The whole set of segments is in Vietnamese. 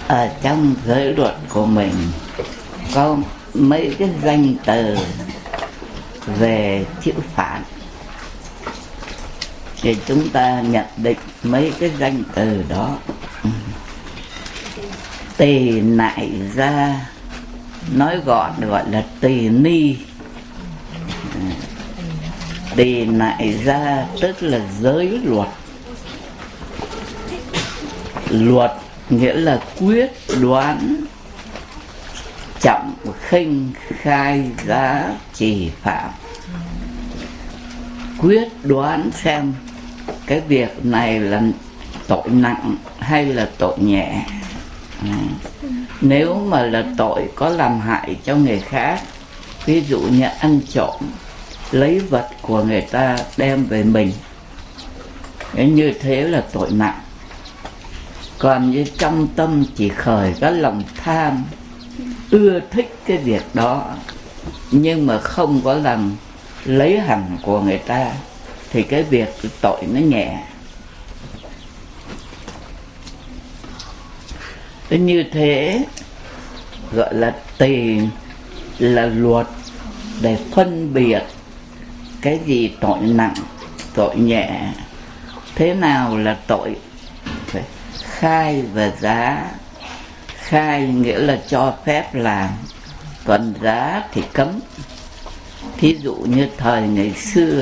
Ở trong giới luật của mình có mấy cái danh từ về chữ phản, thì chúng ta nhận định mấy cái danh từ đó. Tỳ nại gia, nói gọn gọi là tỳ ni. Tỳ nại gia tức là giới luật. Luật nghĩa là quyết đoán, trọng khinh, khai giá, trì phạm. Quyết đoán xem cái việc này là tội nặng hay là tội nhẹ. Nếu mà là tội có làm hại cho người khác, ví dụ như ăn trộm, lấy vật của người ta đem về mình, như thế là tội nặng. Còn như trong tâm chỉ khởi cái lòng tham, ưa thích cái việc đó, nhưng mà không có làm lấy hẳn của người ta, thì cái việc tội nó nhẹ. Như thế gọi là tỳ là luật để phân biệt cái gì tội nặng, tội nhẹ. Thế nào là tội? Phải khai và giá. Khai nghĩa là cho phép làm, còn giá thì cấm. Thí dụ như thời ngày xưa,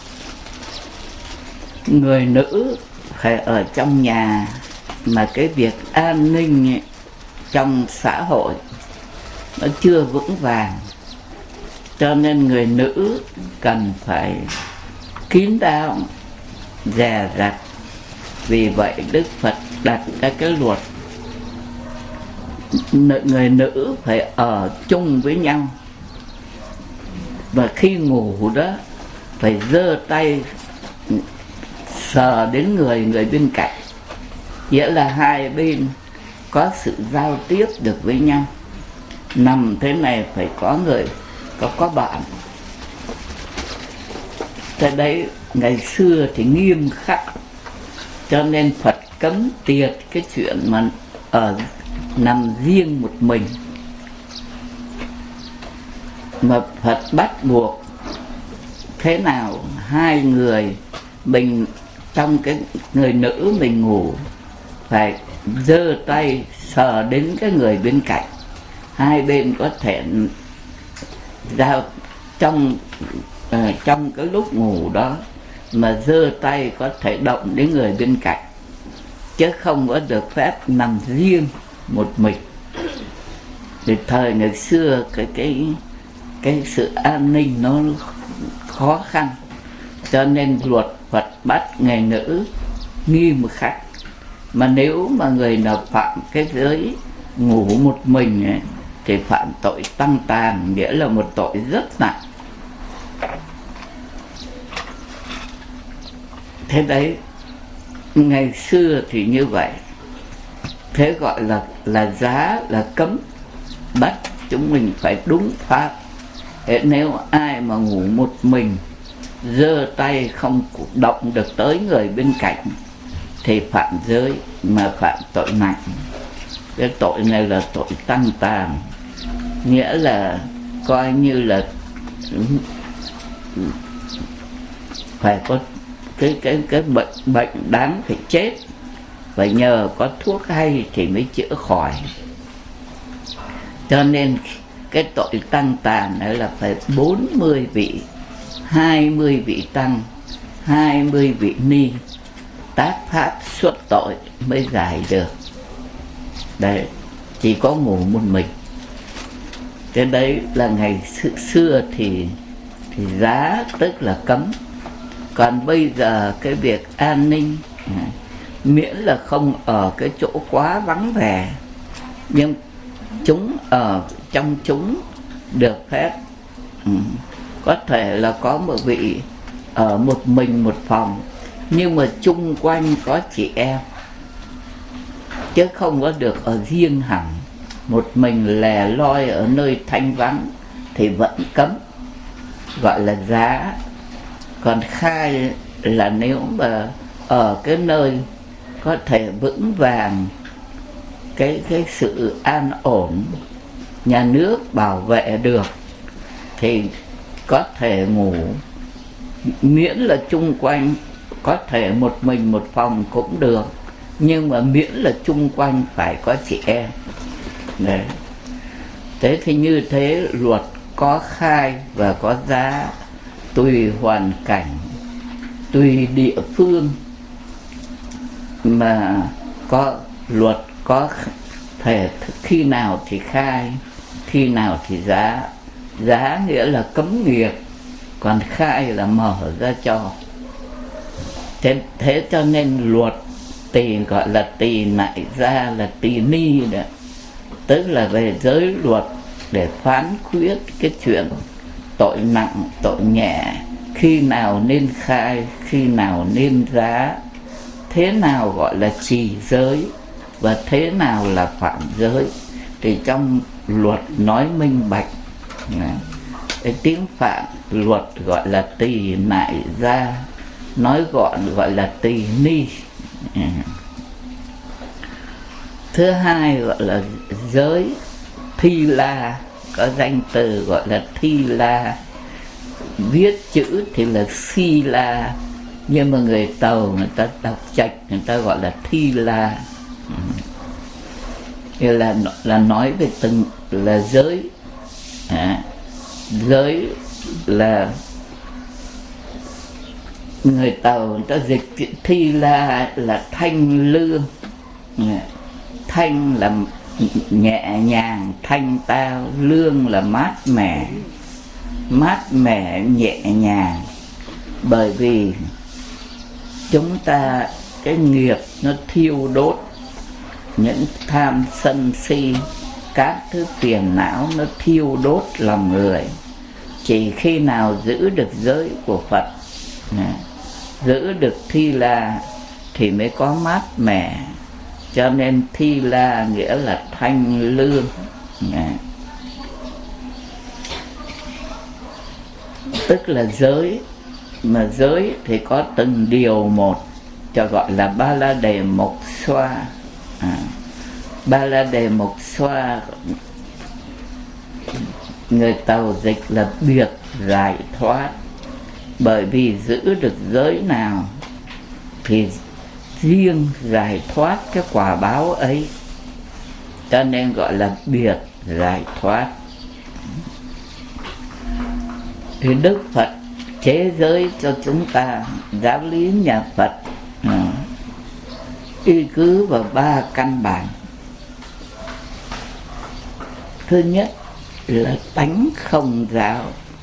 người nữ phải ở trong nhà, mà cái việc an ninh ấy, trong xã hội nó chưa vững vàng, cho nên người nữ cần phải kín đáo, dè dặt. Vì vậy Đức Phật đặt ra cái luật người nữ phải ở chung với nhau, và khi ngủ đó phải giơ tay sờ đến người bên cạnh, nghĩa là hai bên có sự giao tiếp được với nhau. Nằm thế này phải có người, có bạn. Thế đấy, ngày xưa thì nghiêm khắc, cho nên Phật cấm tiệt cái chuyện mà nằm riêng một mình. Mà Phật bắt buộc thế nào hai người mình, trong cái người nữ mình ngủ, phải giơ tay sờ đến cái người bên cạnh. Hai bên có thể giao trong cái lúc ngủ đó mà giơ tay có thể động đến người bên cạnh, chứ không có được phép nằm riêng một mình. Thì thời ngày xưa cái sự an ninh nó khó khăn, cho nên luật Phật bắt người nữ nghiêm khắc. Mà nếu mà người nào phạm cái giới ngủ một mình ấy, thì phạm tội tăng tàn, nghĩa là một tội rất nặng. Thế đấy, ngày xưa thì như vậy. Thế gọi là giá, là cấm, bắt chúng mình phải đúng pháp. Thế nếu ai mà ngủ một mình, giơ tay không động được tới người bên cạnh, thì phạm giới, mà phạm tội nặng. Cái tội này là tội tăng tàn, nghĩa là coi như là phải có cái bệnh đáng phải chết, phải nhờ có thuốc hay thì mới chữa khỏi. Cho nên cái tội tăng tàn này là phải 40 vị, 20 vị tăng, 20 vị ni tác pháp xuất tội mới giải được. Đấy, chỉ có ngủ một mình. Cái đấy là ngày xưa thì giá tức là cấm. Còn bây giờ cái việc an ninh, miễn là không ở cái chỗ quá vắng vẻ, nhưng chúng ở trong chúng được phép. Có thể là có một vị ở một mình một phòng, nhưng mà chung quanh có chị em, chứ không có được ở riêng hẳn. Một mình lẻ loi ở nơi thanh vắng thì vẫn cấm, gọi là giá. Còn khai là nếu mà ở cái nơi có thể vững vàng cái sự an ổn, nhà nước bảo vệ được thì có thể ngủ, miễn là chung quanh, có thể một mình một phòng cũng được, nhưng mà miễn là chung quanh phải có chị em. Đấy. Thế thì như thế luật có khai và có giá, tùy hoàn cảnh, tùy địa phương mà có luật, có thể khi nào thì khai, khi nào thì giá. Giá nghĩa là cấm nghiệp, còn khai là mở ra cho. Thế cho nên luật tỳ gọi là tỳ nại gia, là tỳ ni đó, tức là về giới luật để phán quyết cái chuyện tội nặng tội nhẹ, khi nào nên khai, khi nào nên giá, thế nào gọi là trì giới và thế nào là phạm giới, thì trong luật nói minh bạch. Cái tiếng Phạn luật gọi là tỳ nại gia, nói gọn gọi là tỳ ni. Thứ hai gọi là giới thi la, có danh từ gọi là thi la, viết chữ thì là si la, nhưng mà người Tàu người ta đọc chạch, người ta gọi là thi la. Là nói về từng là giới. Giới là người Tàu người ta dịch thi la là thanh lương. Thanh là nhẹ nhàng, thanh tao, lương là mát mẻ nhẹ nhàng. Bởi vì chúng ta cái nghiệp nó thiêu đốt những tham sân si, các thứ phiền não nó thiêu đốt lòng người. Chỉ khi nào giữ được giới của Phật, giữ được thi la thì mới có mát mẻ. Cho nên thi la nghĩa là thanh lương. Tức là giới, mà giới thì có từng điều một, cho gọi là ba la đề mộc xoa. Ba la đề mộc xoa người Tàu dịch là biệt giải thoát. Bởi vì giữ được giới nào thì riêng giải thoát cái quả báo ấy, cho nên gọi là biệt giải thoát. Thì Đức Phật chế giới cho chúng ta, giáo lý nhà Phật y cứ vào 3 căn bản. Thứ nhất là tánh không giáo.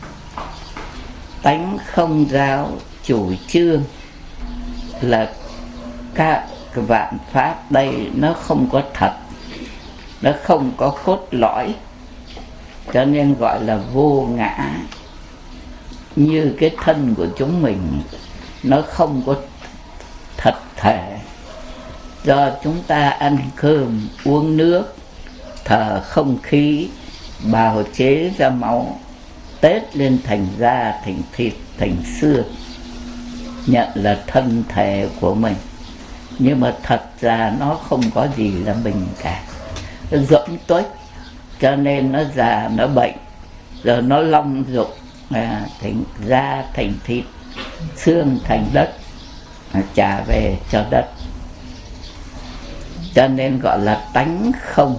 Tánh không giáo chủ trương là các vạn pháp đây nó không có thật, nó không có cốt lõi, cho nên gọi là vô ngã. Như cái thân của chúng mình nó không có thật thể, do chúng ta ăn cơm uống nước, thở không khí, bào chế ra máu, tết lên thành da, thành thịt, thành xương, nhận là thân thể của mình. Nhưng mà thật ra nó không có gì là mình cả, nó rỗng tuếch, cho nên nó già, nó bệnh, rồi nó long dụng, thành da, thành thịt, xương thành đất, trả về cho đất. Cho nên gọi là tánh không.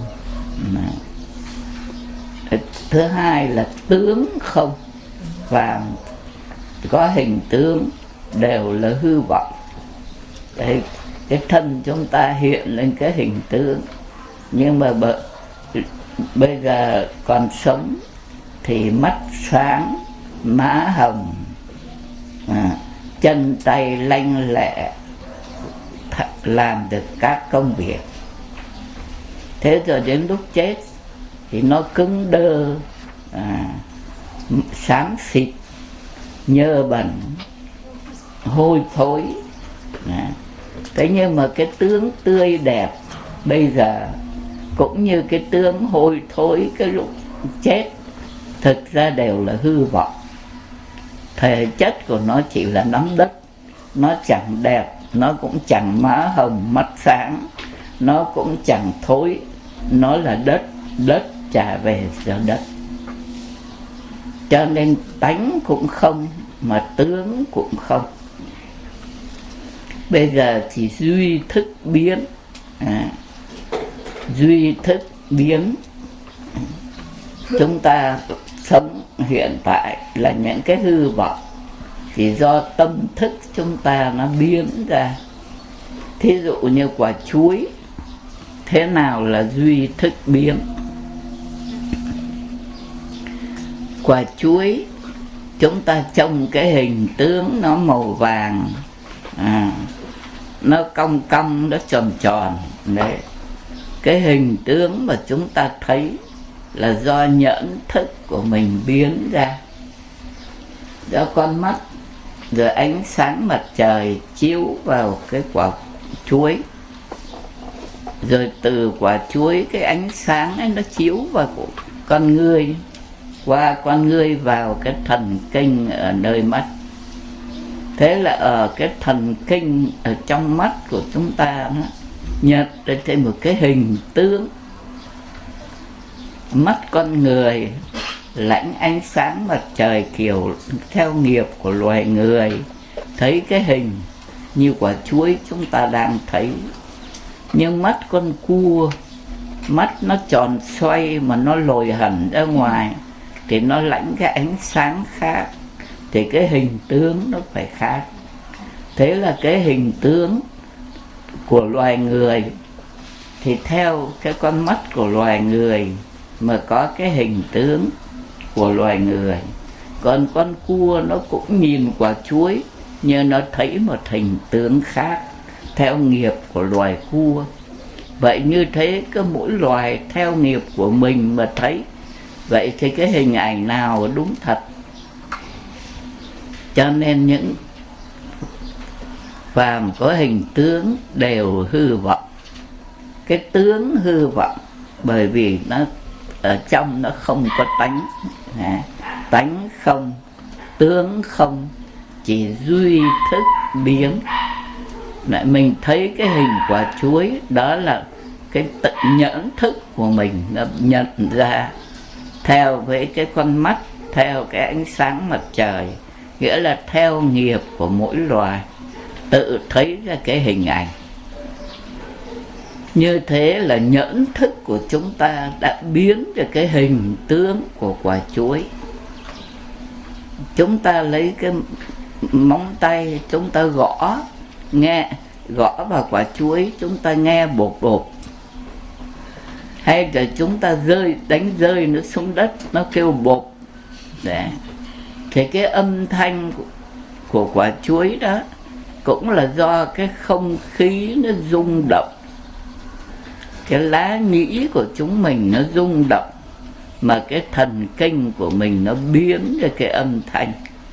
Thứ hai là tướng không, và có hình tướng đều là hư vọng. Đấy, cái thân chúng ta hiện lên cái hình tướng, nhưng mà bây giờ còn sống thì mắt sáng, má hồng, chân tay lanh lẹ, làm được các công việc. Thế rồi đến lúc chết thì nó cứng đơ, xám xịt, nhơ bẩn, hôi thối. Thế nhưng mà cái tướng tươi đẹp bây giờ cũng như cái tướng hôi thối cái lúc chết, thực ra đều là hư vọng. Thể chất của nó chỉ là nắm đất, nó chẳng đẹp, nó cũng chẳng má hồng mắt sáng, nó cũng chẳng thối, nó là đất, đất trả về cho đất. Cho nên tánh cũng không mà tướng cũng không. Bây giờ chỉ duy thức biến, duy thức biến. Chúng ta sống hiện tại là những cái hư vọng, chỉ do tâm thức chúng ta nó biến ra. Thí dụ như quả chuối, thế nào là duy thức biến? Quả chuối chúng ta trông cái hình tướng nó màu vàng, nó cong cong, nó tròn tròn đấy. Cái hình tướng mà chúng ta thấy là do nhẫn thức của mình biến ra, do con mắt, rồi ánh sáng mặt trời chiếu vào cái quả chuối, rồi từ quả chuối cái ánh sáng ấy nó chiếu vào con người, qua con người vào cái thần kinh ở nơi mắt. Thế là ở cái thần kinh ở trong mắt của chúng ta nó nhận ra thêm một cái hình tướng. Mắt con người lãnh ánh sáng mặt trời kiểu theo nghiệp của loài người, thấy cái hình như quả chuối chúng ta đang thấy. Nhưng mắt con cua, mắt nó tròn xoay mà nó lồi hẳn ra ngoài thì nó lãnh cái ánh sáng khác, thì cái hình tướng nó phải khác. Thế là cái hình tướng của loài người thì theo cái con mắt của loài người mà có cái hình tướng của loài người. Còn con cua nó cũng nhìn quả chuối nhưng nó thấy một hình tướng khác theo nghiệp của loài cua. Vậy như thế cứ mỗi loài theo nghiệp của mình mà thấy. Vậy thì cái hình ảnh nào đúng thật? Cho nên những phàm có hình tướng đều hư vọng. Cái tướng hư vọng bởi vì nó ở trong nó không có tánh. Tánh không, tướng không, chỉ duy thức biến. Lại mình thấy cái hình quả chuối, đó là cái tự nhẫn thức của mình nó nhận ra theo với cái con mắt, theo cái ánh sáng mặt trời, nghĩa là theo nghiệp của mỗi loài, tự thấy ra cái hình ảnh. Như thế là nhẫn thức của chúng ta đã biến ra cái hình tướng của quả chuối. Chúng ta lấy cái móng tay chúng ta gõ, nghe gõ vào quả chuối, chúng ta nghe bột bột. Hay là chúng ta đánh rơi nó xuống đất, nó kêu bột. Đấy. Thì cái âm thanh của quả chuối đó cũng là do cái không khí nó rung động. Cái lá nhĩ của chúng mình nó rung động, mà cái thần kinh của mình nó biến ra cái âm thanh.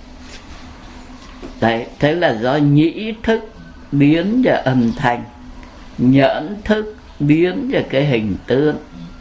Đấy, thế là do nhĩ thức biến ra âm thanh, nhẫn thức biến ra cái hình tướng.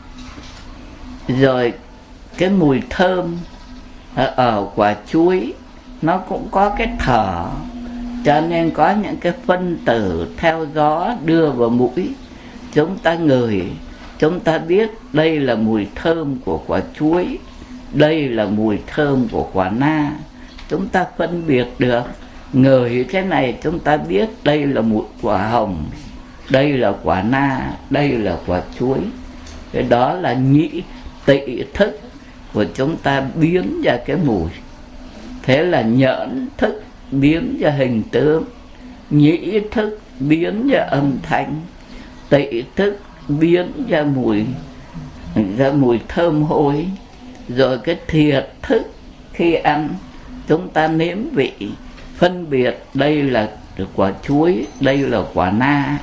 Rồi cái mùi thơm ở quả chuối nó cũng có cái thở, cho nên có những cái phân tử theo gió đưa vào mũi. Chúng ta ngửi, chúng ta biết đây là mùi thơm của quả chuối, đây là mùi thơm của quả na. Chúng ta phân biệt được. Ngửi cái này chúng ta biết đây là mùi quả hồng, đây là quả na, đây là quả chuối. Cái đó là nhĩ tị thức của chúng ta biến ra cái mùi. Thế là nhẫn thức biến ra hình tướng, nhĩ thức biến ra âm thanh, tị thức biến ra mùi thơm hôi. Rồi cái thiệt thức khi ăn chúng ta nếm vị, phân biệt đây là quả chuối, đây là quả na,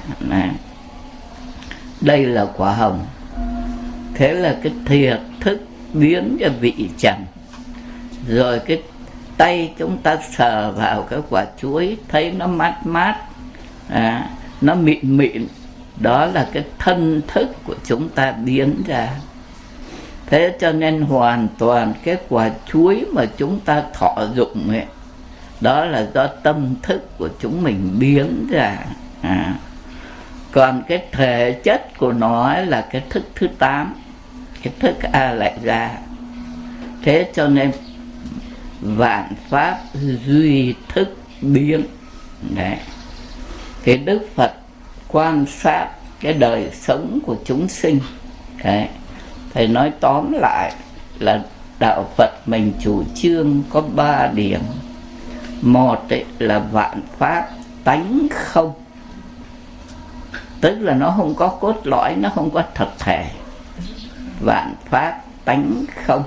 đây là quả hồng. Thế là cái thiệt thức biến ra vị trần. Rồi cái tay chúng ta sờ vào cái quả chuối thấy nó mát mát, nó mịn mịn. Đó là cái thân thức của chúng ta biến ra. Thế cho nên hoàn toàn cái quả chuối mà chúng ta thọ dụng ấy, đó là do tâm thức của chúng mình biến ra. Còn cái thể chất của nó là cái thức thứ 8, cái thức A lại ra. Thế cho nên vạn pháp duy thức biến. Đấy. Thì Đức Phật quan sát cái đời sống của chúng sinh. Đấy. Thầy nói tóm lại là đạo Phật mình chủ trương có 3 điểm. Một là vạn pháp tánh không, tức là nó không có cốt lõi, nó không có thật thể. Vạn pháp tánh không.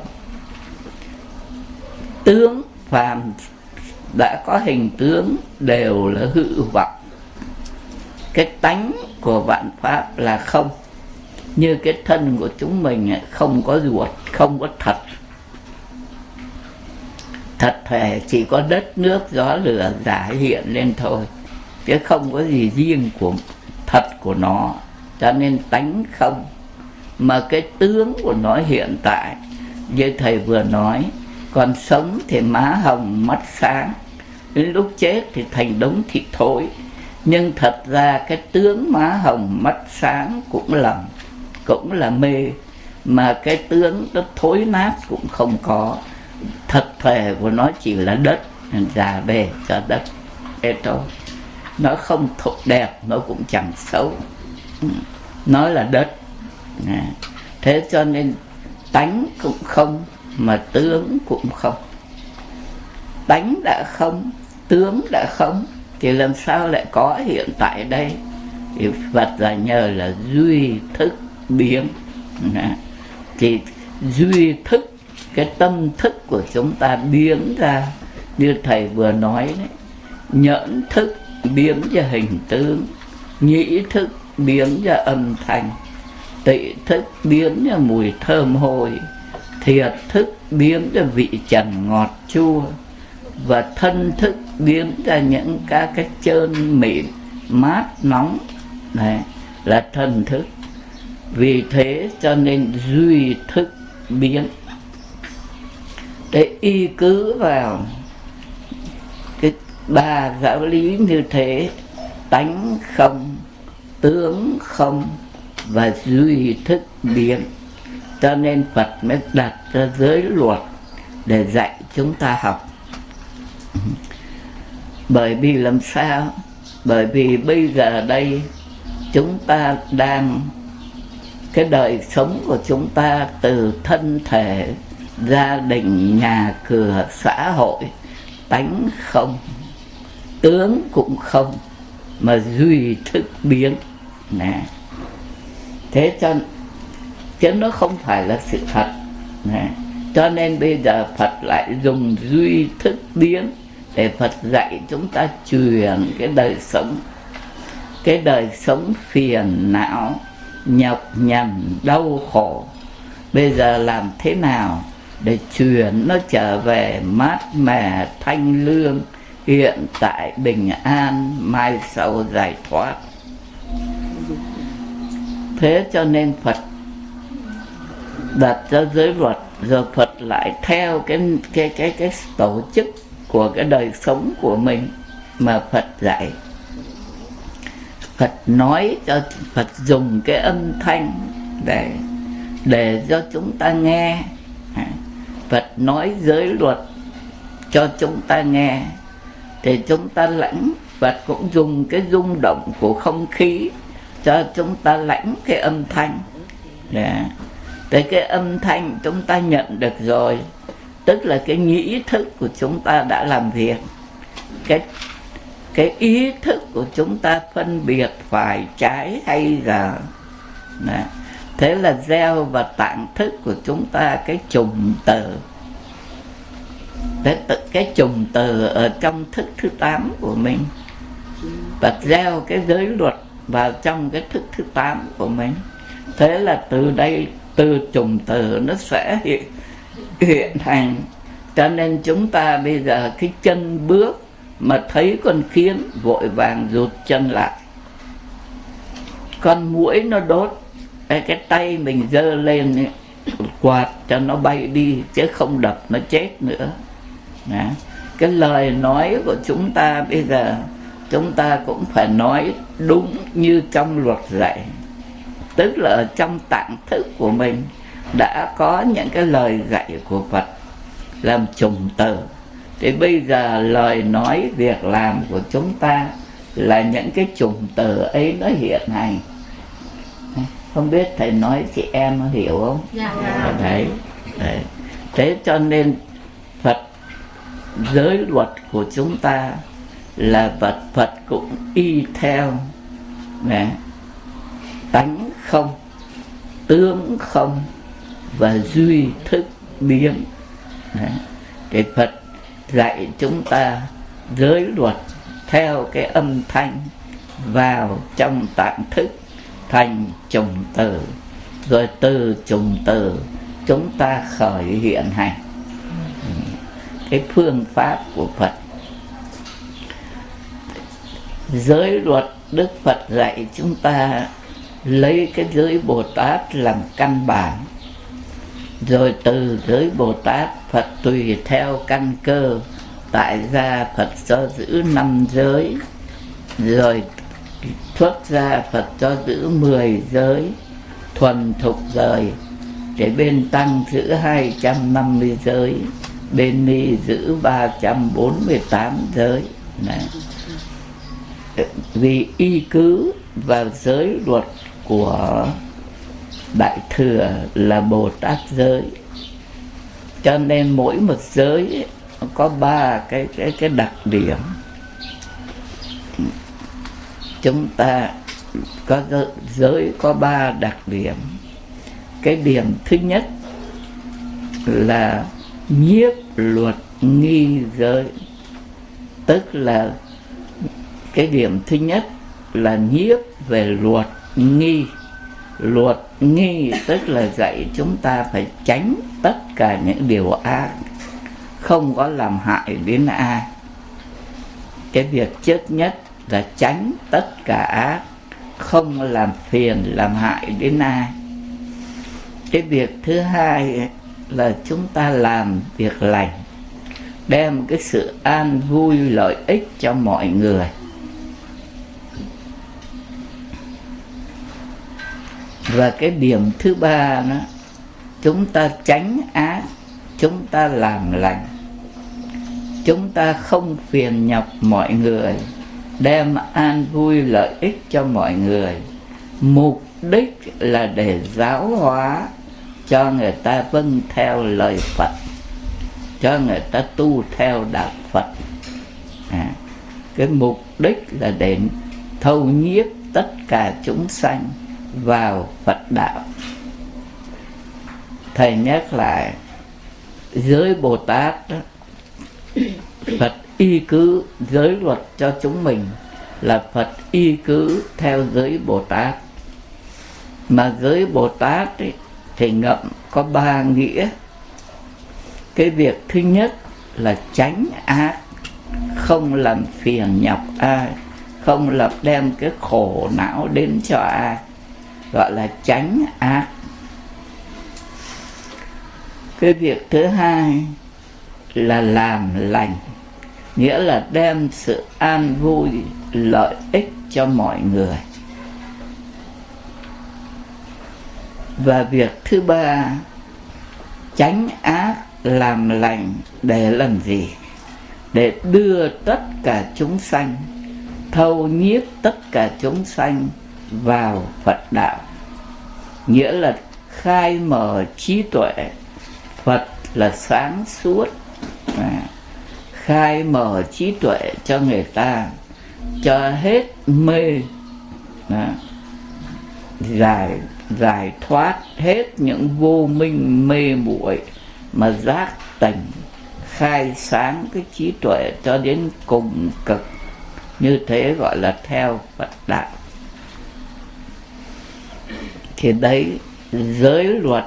Tướng phàm đã có hình tướng đều là hư vọng. Cái tánh của vạn pháp là không. Như cái thân của chúng mình không có ruột, không có thật. Thật thể chỉ có đất nước gió lửa giả hiện lên thôi, chứ không có gì riêng của thật của nó. Cho nên tánh không. Mà cái tướng của nó hiện tại, như thầy vừa nói, còn sống thì má hồng mắt sáng, đến lúc chết thì thành đống thịt thối. Nhưng thật ra cái tướng má hồng mắt sáng cũng lầm, cũng là mê. Mà cái tướng nó thối nát cũng không có. Thật thể của nó chỉ là đất, già bề cho đất. Thế thôi. Nó không thuộc đẹp, nó cũng chẳng xấu. Nó là đất. Thế cho nên tánh cũng không, mà tướng cũng không. Tánh đã không, tướng đã không, thì làm sao lại có hiện tại đây? Thì Phật là nhờ là duy thức biến. Thì duy thức, cái tâm thức của chúng ta biến ra, như thầy vừa nói đấy, nhẫn thức biến ra hình tướng, nhĩ thức biến ra âm thanh, tị thức biến ra mùi thơm hôi, thiệt thức biến ra vị trần ngọt chua, và thân thức biến ra những các cái trơn mịn mát nóng. Này là thân thức. Vì thế cho nên duy thức biến. Để y cứ vào cái 3 giáo lý như thế, tánh không, tướng không và duy thức biến, cho nên Phật mới đặt ra giới luật để dạy chúng ta học. Bởi vì làm sao? Bởi vì bây giờ đây chúng ta đang, cái đời sống của chúng ta từ thân thể, gia đình, nhà cửa, xã hội, tánh không, tướng cũng không, mà duy thức biến. Nè. Thế cho chứ nó không phải là sự thật. Nè. Cho nên bây giờ Phật lại dùng duy thức biến để Phật dạy chúng ta truyền cái đời sống. Cái đời sống phiền não, nhọc nhằn, đau khổ. Bây giờ làm thế nào để chuyển nó trở về mát mẻ, thanh lương, hiện tại bình an, mai sau giải thoát. Thế cho nên Phật đặt ra giới luật, rồi Phật lại theo cái tổ chức của cái đời sống của mình mà Phật dạy. Phật nói cho, Phật dùng cái âm thanh để cho chúng ta nghe. Phật nói giới luật cho chúng ta nghe thì chúng ta lãnh. Phật cũng dùng cái rung động của không khí cho chúng ta lãnh cái âm thanh. Để cái âm thanh chúng ta nhận được rồi, tức là cái nhĩ thức của chúng ta đã làm việc. Cái ý thức của chúng ta phân biệt phải trái hay dở. Thế là gieo vào tạng thức của chúng ta cái trùng tử. Cái trùng tử ở trong thức thứ 8 của mình. Và gieo cái giới luật vào trong cái thức thứ 8 của mình. Thế là từ đây, từ trùng tử nó sẽ hiện thành. Cho nên chúng ta bây giờ cái chân bước mà thấy con kiến vội vàng rụt chân lại. Con muỗi nó đốt, cái tay mình giơ lên quạt cho nó bay đi, chứ không đập nó chết nữa. Cái lời nói của chúng ta bây giờ chúng ta cũng phải nói đúng như trong luật dạy. Tức là ở trong tạng thức của mình đã có những cái lời dạy của Phật làm trùng tờ. Thì bây giờ lời nói việc làm của chúng ta là những cái trùng tờ ấy nó hiện hành. Không biết thầy nói chị em nó hiểu không? Dạ. Đấy. Thế cho nên Phật, giới luật của chúng ta là Phật cũng y theo tánh không, tướng không và duy thức biến. Thì Phật dạy chúng ta giới luật theo cái âm thanh vào trong tạng thức thành trùng từ, rồi từ trùng từ chúng ta khởi hiện hành. Cái phương pháp của Phật. Giới luật Đức Phật dạy chúng ta lấy cái giới Bồ Tát làm căn bản, rồi từ giới Bồ Tát Phật tùy theo căn cơ tại gia Phật cho giữ 5 giới, rồi xuất gia Phật cho giữ 10 giới thuần thục giới, để bên tăng giữ 250 giới, bên ni giữ 348 giới. Đấy. Vì y cứ vào giới luật của Đại Thừa là Bồ Tát giới, cho nên mỗi một giới có 3 cái đặc điểm. Chúng ta có giới có 3 đặc điểm. Cái điểm thứ nhất là nhiếp luật nghi giới. Tức là cái điểm thứ nhất là nhiếp về luật nghi. Luật nghi tức là dạy chúng ta phải tránh tất cả những điều ác, không có làm hại đến ai. Cái việc trước nhất là tránh tất cả ác, không làm phiền làm hại đến ai. Cái việc thứ hai là chúng ta làm việc lành, đem cái sự an vui lợi ích cho mọi người. Và cái điểm thứ ba đó, chúng ta tránh ác, chúng ta làm lành, chúng ta không phiền nhọc mọi người, đem an vui lợi ích cho mọi người. Mục đích là để giáo hóa cho người ta vâng theo lời Phật, cho người ta tu theo đạo Phật. Cái mục đích là để thâu nhiếp tất cả chúng sanh vào Phật đạo. Thầy nhắc lại, giới Bồ Tát đó, Phật y cứ giới luật cho chúng mình là Phật y cứ theo giới Bồ Tát. Mà giới Bồ Tát ấy, thì ngậm có 3 nghĩa. Cái việc thứ nhất là tránh ác, không làm phiền nhọc ai, không làm đem cái khổ não đến cho ai, gọi là tránh ác. Cái việc thứ hai là làm lành, nghĩa là đem sự an vui lợi ích cho mọi người. Và việc thứ ba, tránh ác làm lành để làm gì? Để đưa tất cả chúng sanh, thâu nhiếp tất cả chúng sanh vào Phật đạo. Nghĩa là khai mở trí tuệ. Phật là sáng suốt, khai mở trí tuệ cho người ta, cho hết mê, giải thoát hết những vô minh mê muội, mà giác tỉnh, khai sáng cái trí tuệ cho đến cùng cực. Như thế gọi là theo Phật đạo. Thì đấy, giới luật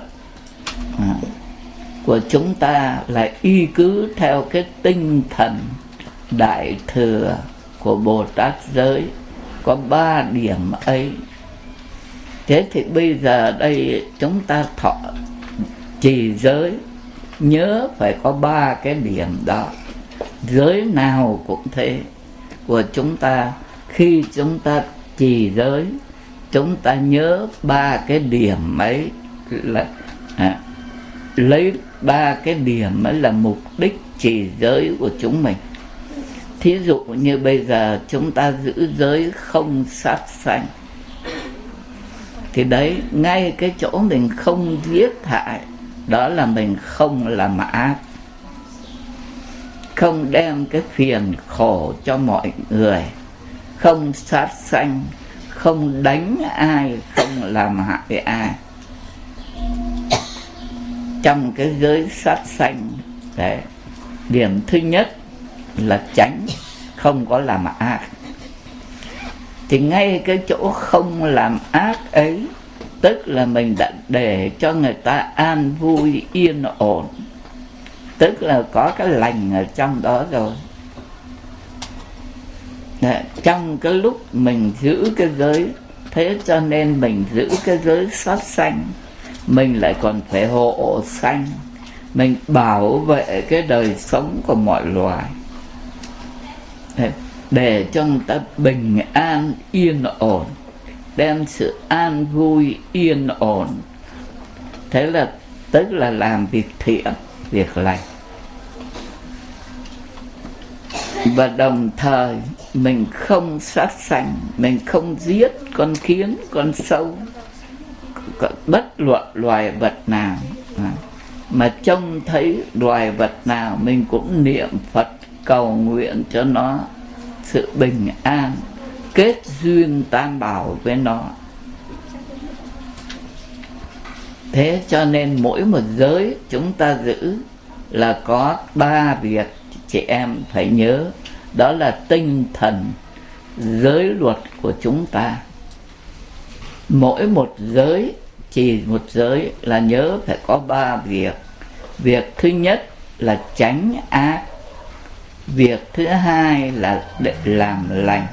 của chúng ta là y cứ theo cái tinh thần Đại Thừa của Bồ Tát giới, có 3 điểm ấy. Thế thì bây giờ đây chúng ta thọ trì giới, nhớ phải có 3 cái điểm đó. Giới nào cũng thế, của chúng ta khi chúng ta trì giới, chúng ta nhớ 3 cái điểm ấy là lấy 3 cái điểm ấy là mục đích trì giới của chúng mình. Thí dụ như bây giờ chúng ta giữ giới không sát sanh, thì đấy, ngay cái chỗ mình không giết hại, đó là mình không làm ác, không đem cái phiền khổ cho mọi người, không sát sanh, không đánh ai, không làm hại ai. Trong cái giới sát sanh đấy, điểm thứ nhất là tránh, không có làm ác. Thì ngay cái chỗ không làm ác ấy, tức là mình đã để cho người ta an vui yên ổn, tức là có cái lành ở trong đó rồi. Trong cái lúc mình giữ cái giới, thế cho nên mình giữ cái giới sát sanh, mình lại còn phải hộ sanh, mình bảo vệ cái đời sống của mọi loài, để cho người ta bình an yên ổn, đem sự an vui yên ổn. Thế là tức là làm việc thiện, việc lành. Và đồng thời mình không sát sanh, mình không giết con kiến, con sâu, bất luận loài vật nào, mà trông thấy loài vật nào mình cũng niệm Phật cầu nguyện cho nó sự bình an, kết duyên tam bảo với nó. Thế cho nên mỗi một giới chúng ta giữ là có 3 việc chị em phải nhớ. Đó là tinh thần giới luật của chúng ta. Mỗi một giới, chỉ một giới là nhớ phải có 3 việc. Việc thứ nhất là tránh ác, việc thứ hai là để làm lành,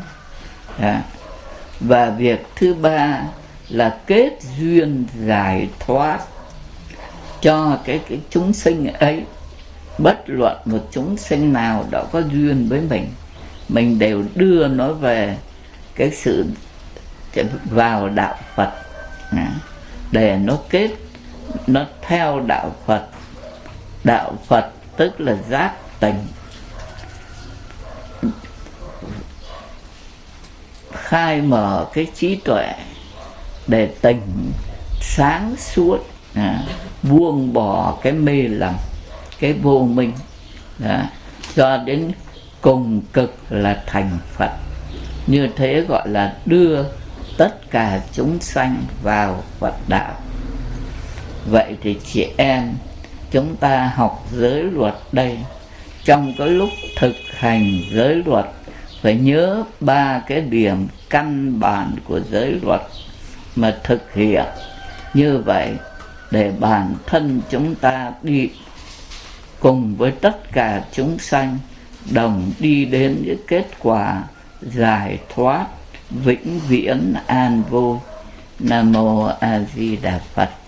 và việc thứ 3 là kết duyên giải thoát cho cái chúng sinh ấy. Bất luận một chúng sinh nào đã có duyên với mình đều đưa nó về cái sự vào đạo Phật, để nó kết, nó theo đạo Phật. Đạo Phật tức là giác tỉnh, khai mở cái trí tuệ để tỉnh sáng suốt, buông bỏ cái mê lầm, cái vô minh, cho đến cùng cực là thành Phật. Như thế gọi là đưa tất cả chúng sanh vào Phật đạo. Vậy thì chị em chúng ta học giới luật đây, trong cái lúc thực hành giới luật phải nhớ 3 cái điểm căn bản của giới luật mà thực hiện như vậy, để bản thân chúng ta đi cùng với tất cả chúng sanh đồng đi đến những kết quả giải thoát vĩnh viễn an vui. Nam mô A Di Đà Phật.